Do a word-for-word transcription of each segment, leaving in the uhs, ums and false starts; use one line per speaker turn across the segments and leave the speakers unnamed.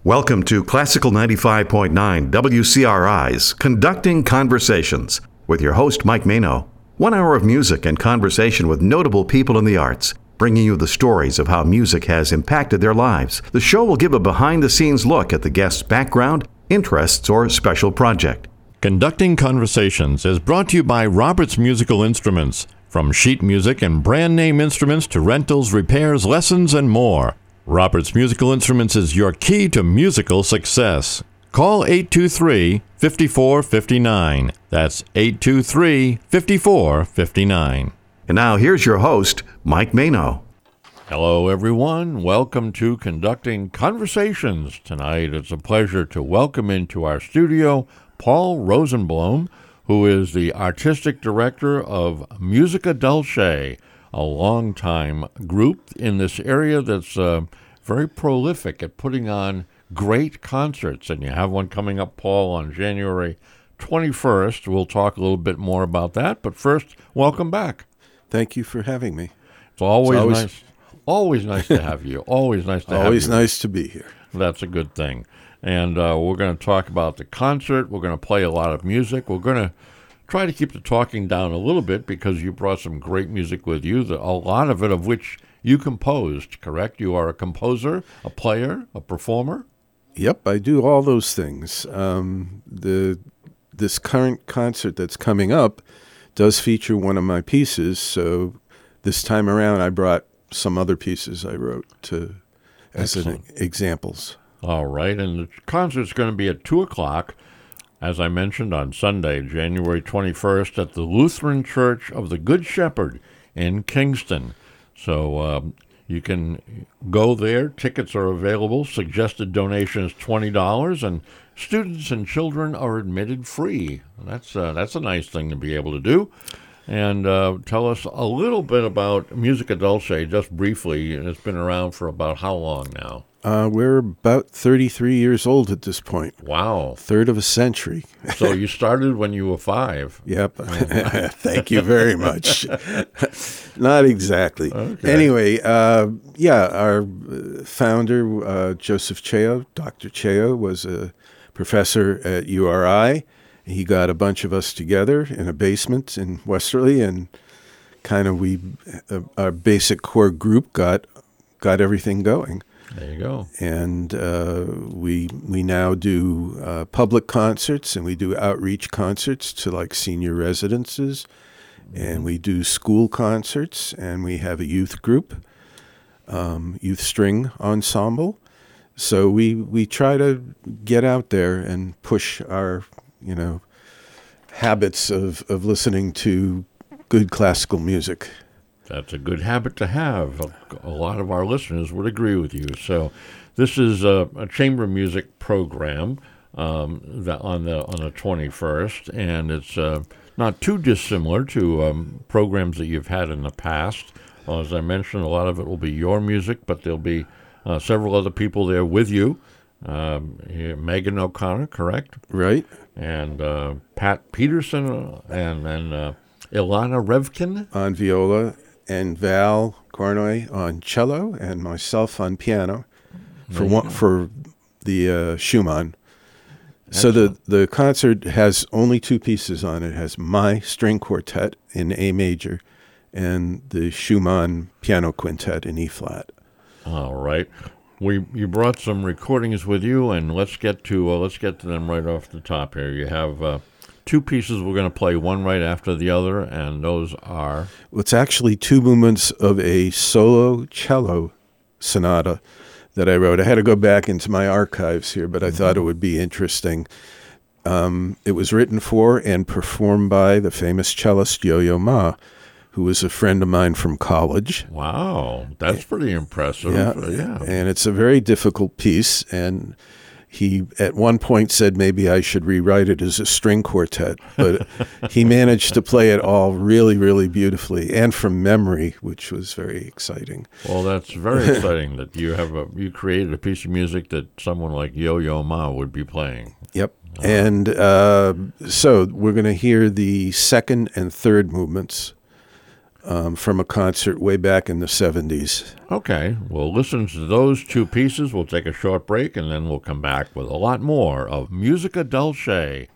Welcome to Classical ninety-five point nine W C R I's Conducting Conversations with your host, Mike Mano. One hour of music and conversation with notable people in the arts, bringing you the stories of how music has impacted their lives. The show will give a behind-the-scenes look at the guest's background, interests, or special project.
Conducting Conversations is brought to you by Roberts Musical Instruments. From sheet music and brand name instruments to rentals, repairs, lessons, and more. Roberts Musical Instruments is your key to musical success. Call eight two three, five four five nine. That's eight two three, five four five nine.
And now here's your host, Mike Mano.
Hello, everyone. Welcome to Conducting Conversations. Tonight, it's a pleasure to welcome into our studio Paul Rosenblum, who is the artistic director of Musica Dulce, a long-time group in this area that's uh, very prolific at putting on great concerts. And you have one coming up, Paul, on January twenty-first. We'll talk a little bit more about that. But first, welcome back.
Thank you for having me.
It's always,
it's always
nice. Always nice to have you. Always nice to have you.
Always nice to be here.
That's a good thing. And uh, we're going to talk about the concert. We're going to play a lot of music. We're going to try to keep the talking down a little bit because you brought some great music with you, a lot of it of which you composed, correct? You are a composer, a player, a performer?
Yep, I do all those things. Um, the This current concert that's coming up does feature one of my pieces, so this time around I brought some other pieces I wrote to as an, examples.
All right, and the concert's going to be at two o'clock. As I mentioned, on Sunday, January twenty-first, at the Lutheran Church of the Good Shepherd in Kingston. So um, you can go there. Tickets are available. Suggested donation is twenty dollars, and students and children are admitted free. That's, uh, that's a nice thing to be able to do. And uh, tell us a little bit about Musica Dulce, just briefly. It's been around for about how long now?
Uh, we're about thirty-three years old at this point.
Wow.
Third of a century.
So you started when you were five.
Yep. Thank you very much. Not exactly.
Okay.
Anyway, uh, yeah, our founder, uh, Joseph Cheo, Doctor Cheo, was a professor at U R I. He got a bunch of us together in a basement in Westerly, and kind of we, uh, our basic core group got got everything going.
There you go.
And uh, we we now do uh, public concerts, and we do outreach concerts to like senior residences, mm-hmm. and we do school concerts, and we have a youth group, um, youth string ensemble. So we we try to get out there and push our you know habits of, of listening to good classical music.
That's a good habit to have. A, a lot of our listeners would agree with you. So this is a, a chamber music program um, that on the on the twenty-first, and it's uh, not too dissimilar to um, programs that you've had in the past. Well, as I mentioned, a lot of it will be your music, but there'll be uh, several other people there with you. Um, here, Megan O'Connor, correct?
Right.
And uh, Pat Peterson and, and uh, Ilana Revkin
on viola, and Val Cornoy on cello, and myself on piano for one, for the uh, Schumann. Excellent. So the, the concert has only two pieces on it. It has my string quartet in A major and the Schumann piano quintet in E flat.
All right. We you brought some recordings with you, and let's get to uh, let's get to them right off the top here. You have uh, two pieces we're going to play, one right after the other, and those are...
Well, it's actually two movements of a solo cello sonata that I wrote. I had to go back into my archives here, but I mm-hmm. thought it would be interesting. Um, it was written for and performed by the famous cellist Yo-Yo Ma, who was a friend of mine from college.
Wow, that's pretty impressive.
Yeah,
uh, yeah.
And it's a very difficult piece, and he at one point said maybe I should rewrite it as a string quartet, but he managed to play it all really, really beautifully and from memory, which was very exciting.
Well, that's very exciting that you have a you created a piece of music that someone like Yo-Yo Ma would be playing.
Yep. Uh, and uh, so we're going to hear the second and third movements um, from a concert way back in the seventies.
Okay, we'll listen to those two pieces. We'll take a short break, and then we'll come back with a lot more of Musica Dulce.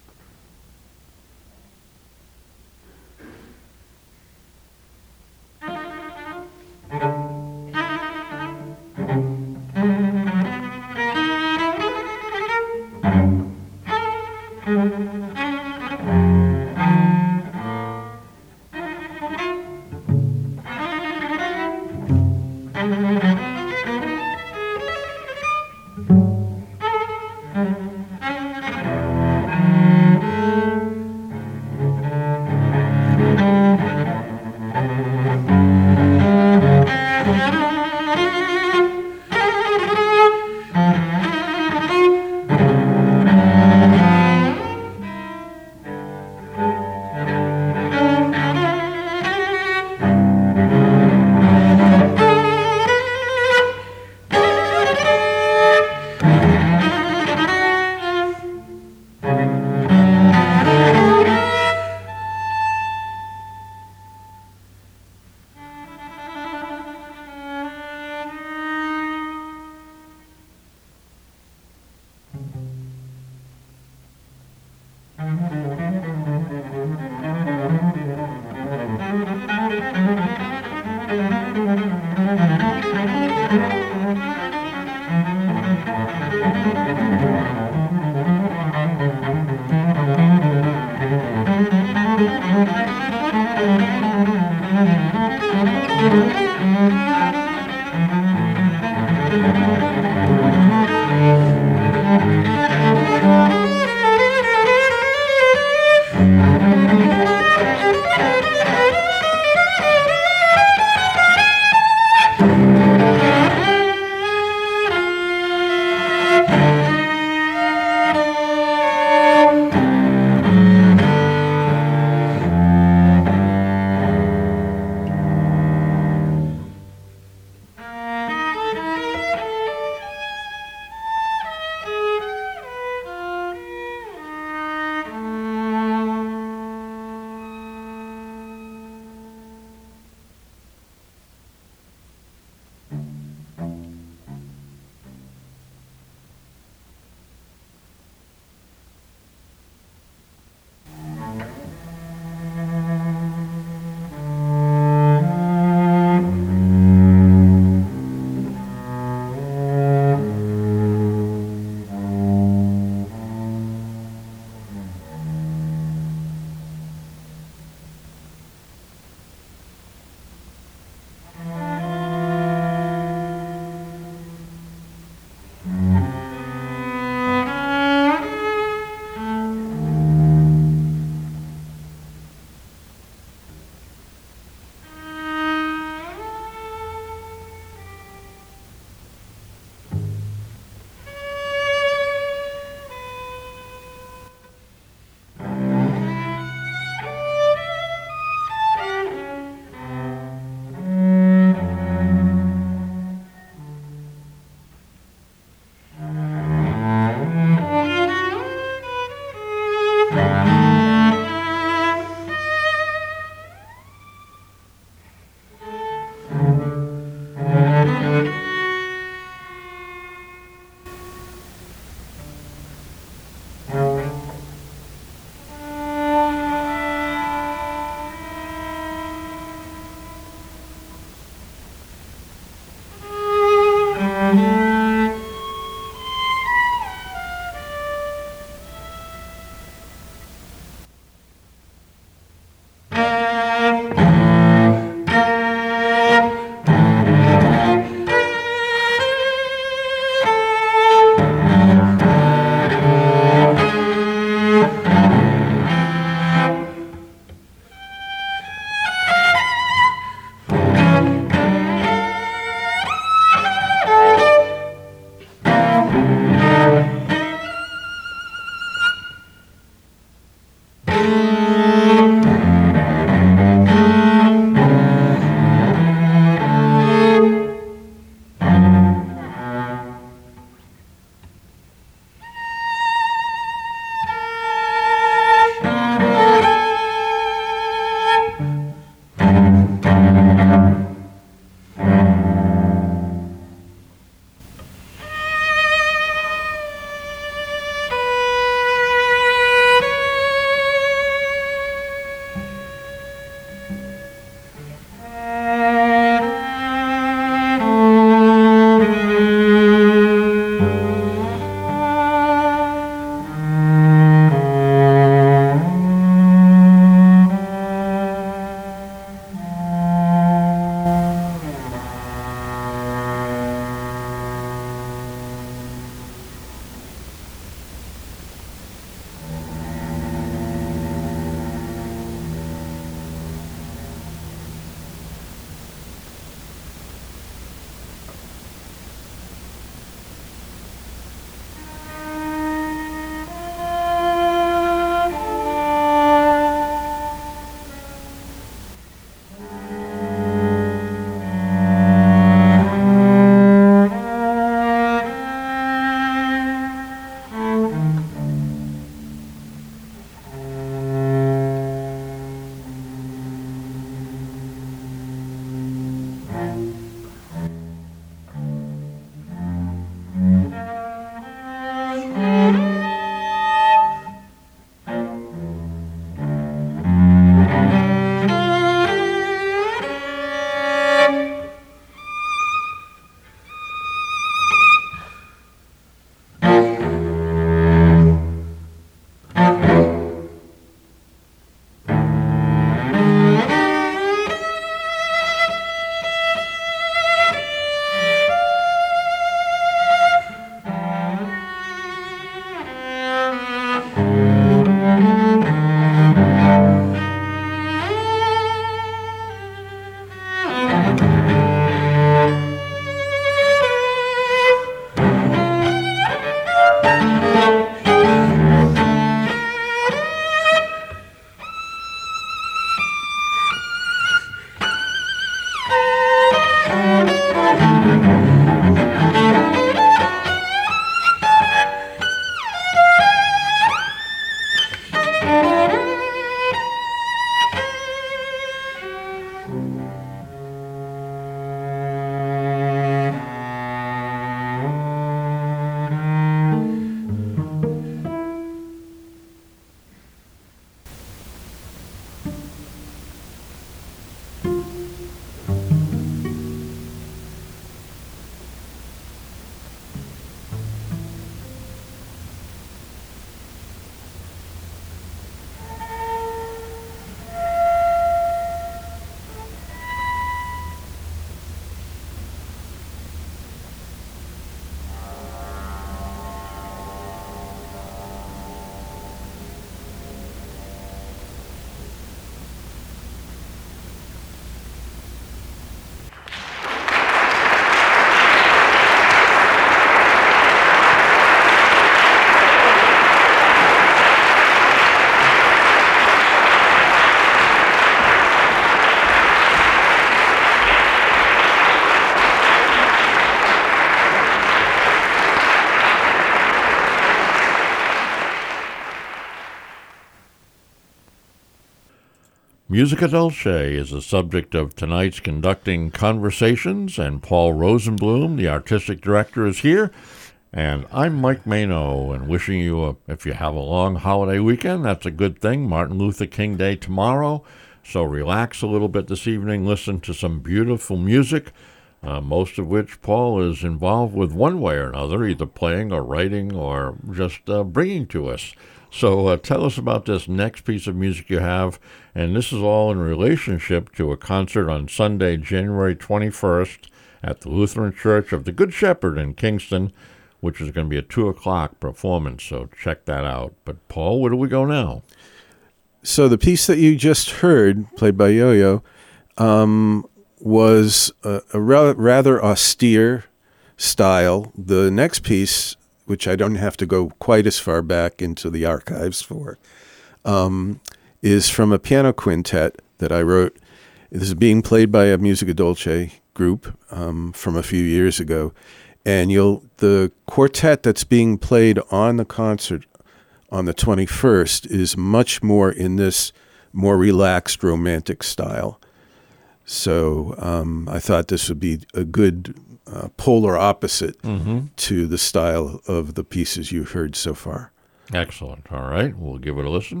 Musica Dolce is the subject of tonight's Conducting Conversations, and Paul Rosenblum, the artistic director, is here. And I'm Mike Mano, and wishing you, a, if you have a long holiday weekend, that's a good thing. Martin Luther King Day tomorrow, so relax a little bit this evening, listen to some beautiful music, uh, most of which Paul is involved with one way or another, either playing or writing or just uh, bringing to us. So uh, tell us about this next piece of music you have, and this is all in relationship to a concert on Sunday, January twenty-first, at the Lutheran Church of the Good Shepherd in Kingston, which is going to be a two o'clock performance, so check that out. But Paul, where do we go now?
So the piece that you just heard, played by Yo-Yo, um, was a, a ra- rather austere style. The next piece, which I don't have to go quite as far back into the archives for, um, is from a piano quintet that I wrote. This is being played by a Musica Dolce group um, from a few years ago. And you'll the quartet that's being played on the concert on the twenty-first is much more in this more relaxed romantic style. So um, I thought this would be a good uh, polar opposite mm-hmm. to the style of the pieces you've heard so far.
Excellent. All right, we'll give it a listen.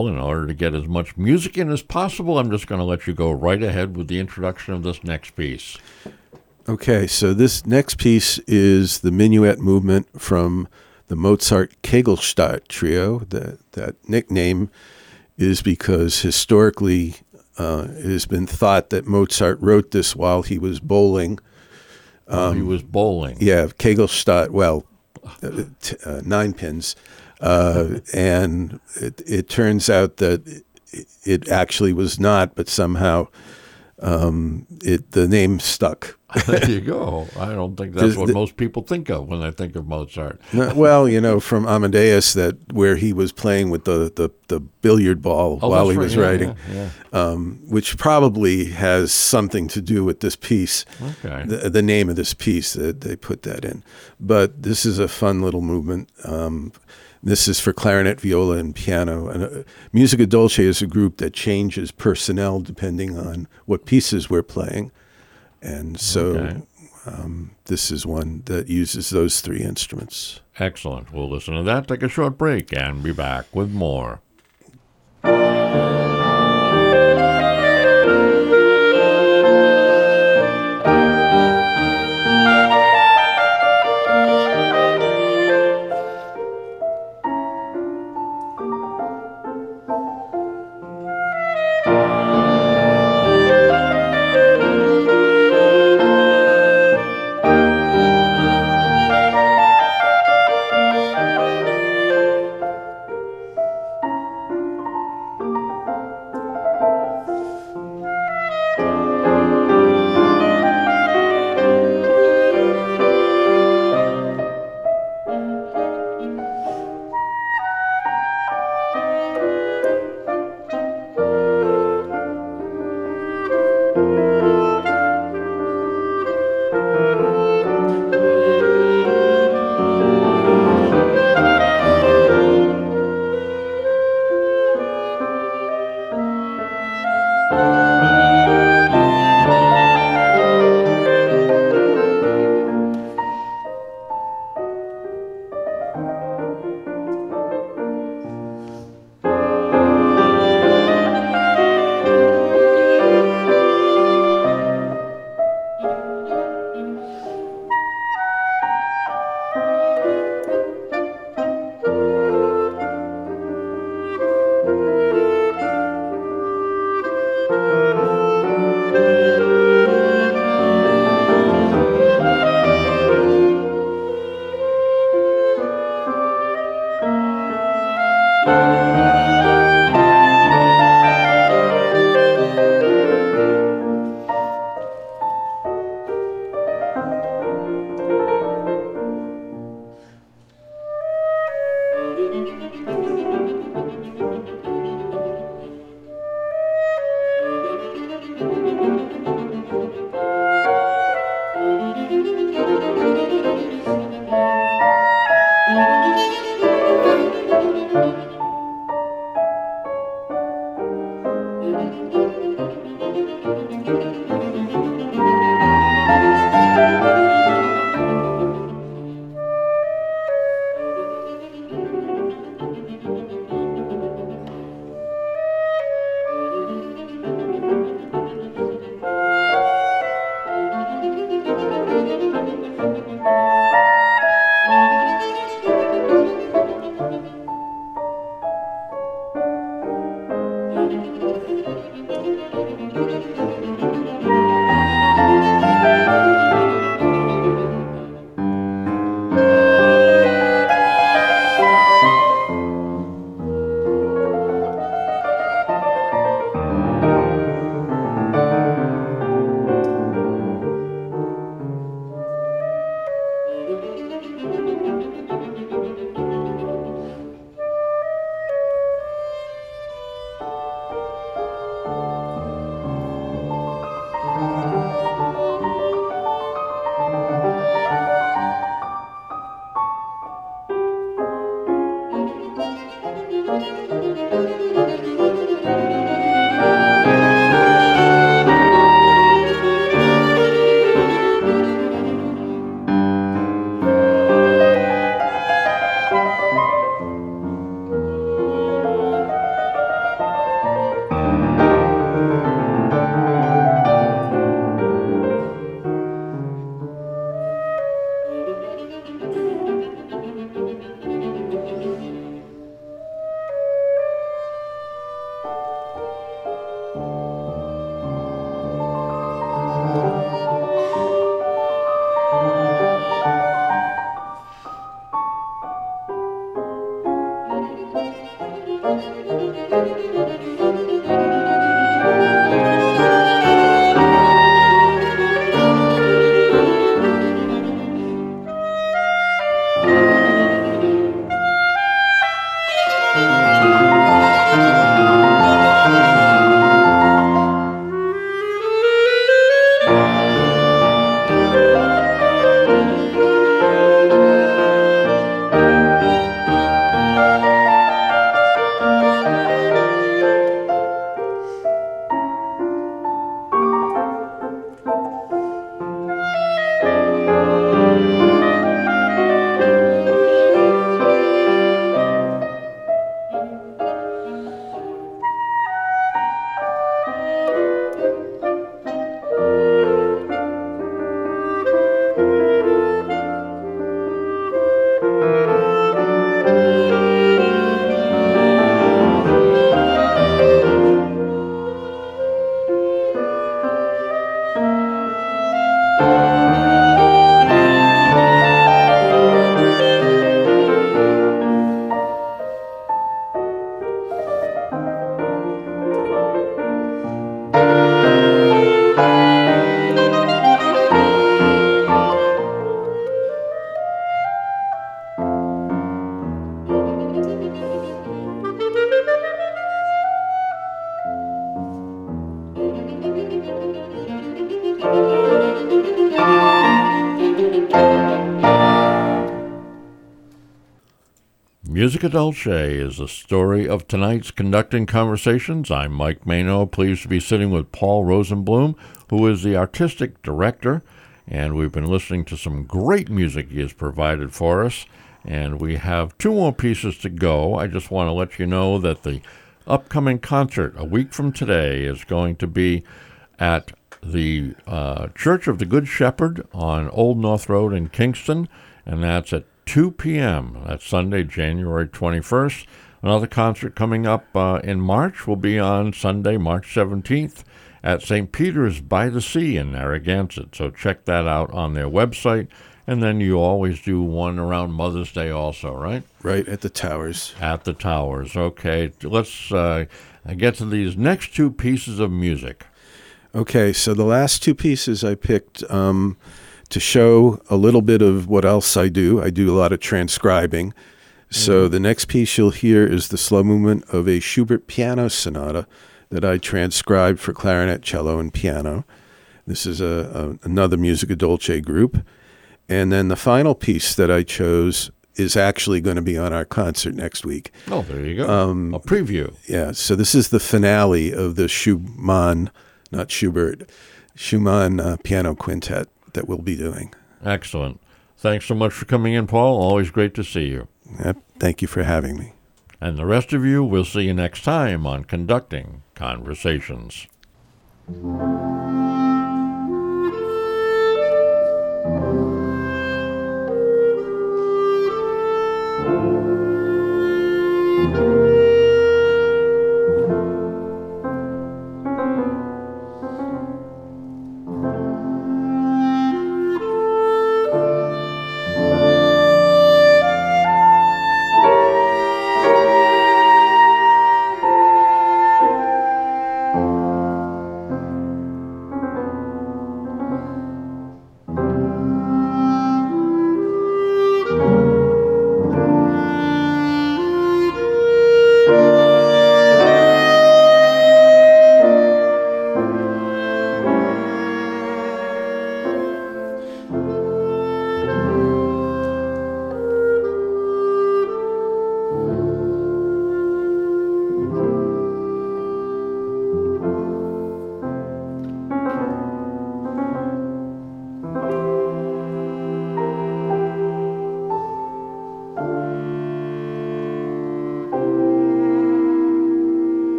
Well, in order to get as much music in as possible, I'm just going to let you go right ahead with the introduction of this next piece.
Okay, so this next piece is the Minuet movement from the Mozart Kegelstadt Trio. That, that nickname is because historically uh, it has been thought that Mozart wrote this while he was bowling.
Um, he was bowling.
Yeah, Kegelstadt, well, uh, t- uh, nine pins. Uh, and it, it turns out that it, it actually was not, but somehow um, it the name stuck.
There you go. I don't think that's what the, most people think of when they think of Mozart.
No, well, you know, from Amadeus, that where he was playing with the, the, the billiard ball
oh,
while he
right.
was
yeah,
writing,
yeah, yeah.
Um, which probably has something to do with this piece,
okay.
the, the name of this piece, that they put that in. But this is a fun little movement. Um, this is for clarinet, viola, and piano. And uh, Musica Dolce is a group that changes personnel depending on what pieces we're playing. And so
okay.
um, this is one that uses those three instruments.
Excellent. We'll listen to that, take a short break, and be back with more. Musica Dolce is the story of tonight's Conducting Conversations. I'm Mike Mano, pleased to be sitting with Paul Rosenblum, who is the artistic director, and we've been listening to some great music he has provided for us, and we have two more pieces to go. I just want to let you know that the upcoming concert a week from today is going to be at the uh, Church of the Good Shepherd on Old North Road in Kingston, and that's at two p.m. That's Sunday, January twenty-first. Another concert coming up uh, in March will be on Sunday, March seventeenth at Saint Peter's by the Sea in Narragansett. So check that out on their website. And then you always do one around Mother's Day also, right?
Right, at the Towers.
At the Towers. Okay, let's uh, get to these next two pieces of music.
Okay, so the last two pieces I picked um, to show a little bit of what else I do. I do a lot of transcribing. So mm-hmm. the next piece you'll hear is the slow movement of a Schubert piano sonata that I transcribed for clarinet, cello, and piano. This is a, a another Musica Dolce group. And then the final piece that I chose is actually going to be on our concert next week.
Oh, there you go.
Um,
a preview.
Yeah, so this is the finale of the Schumann, not Schubert, Schumann uh, piano quintet that we'll be doing.
Excellent. Thanks so much for coming in, Paul. Always great to see you.
Yep, thank you for having me.
And the rest of you, we'll see you next time on Conducting Conversations.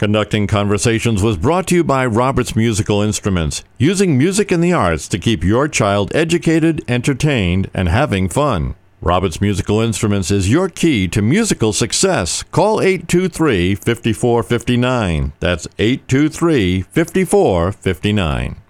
Conducting Conversations was brought to you by Roberts Musical Instruments, using music in the arts to keep your child educated, entertained, and having fun. Roberts Musical Instruments is your key to musical success. Call eight two three, five four five nine. That's eight two three, five four five nine.